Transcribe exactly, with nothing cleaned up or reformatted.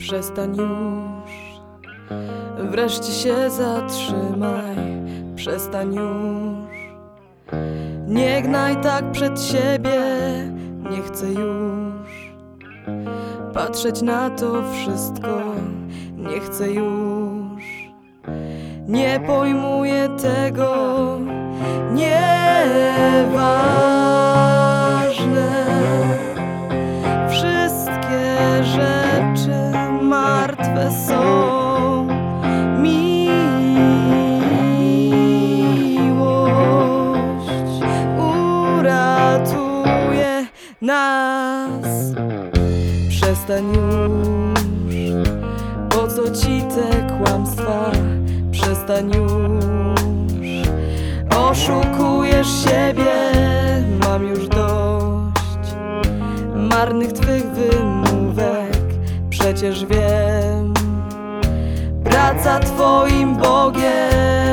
Przestań już, wreszcie się zatrzymaj. Przestań już, nie gnaj tak przed siebie. Nie chcę już patrzeć na to wszystko. Nie chcę już, nie pojmuję tego. Nieważne, wszystkie rzeczy martwe są. Miłość uratuje nas. Przestań już, po co ci te kłamstwa? Przestań już, oszukujesz siebie. Mam już dość marnych twych wymówek. Przecież wiem, praca twoim Bogiem.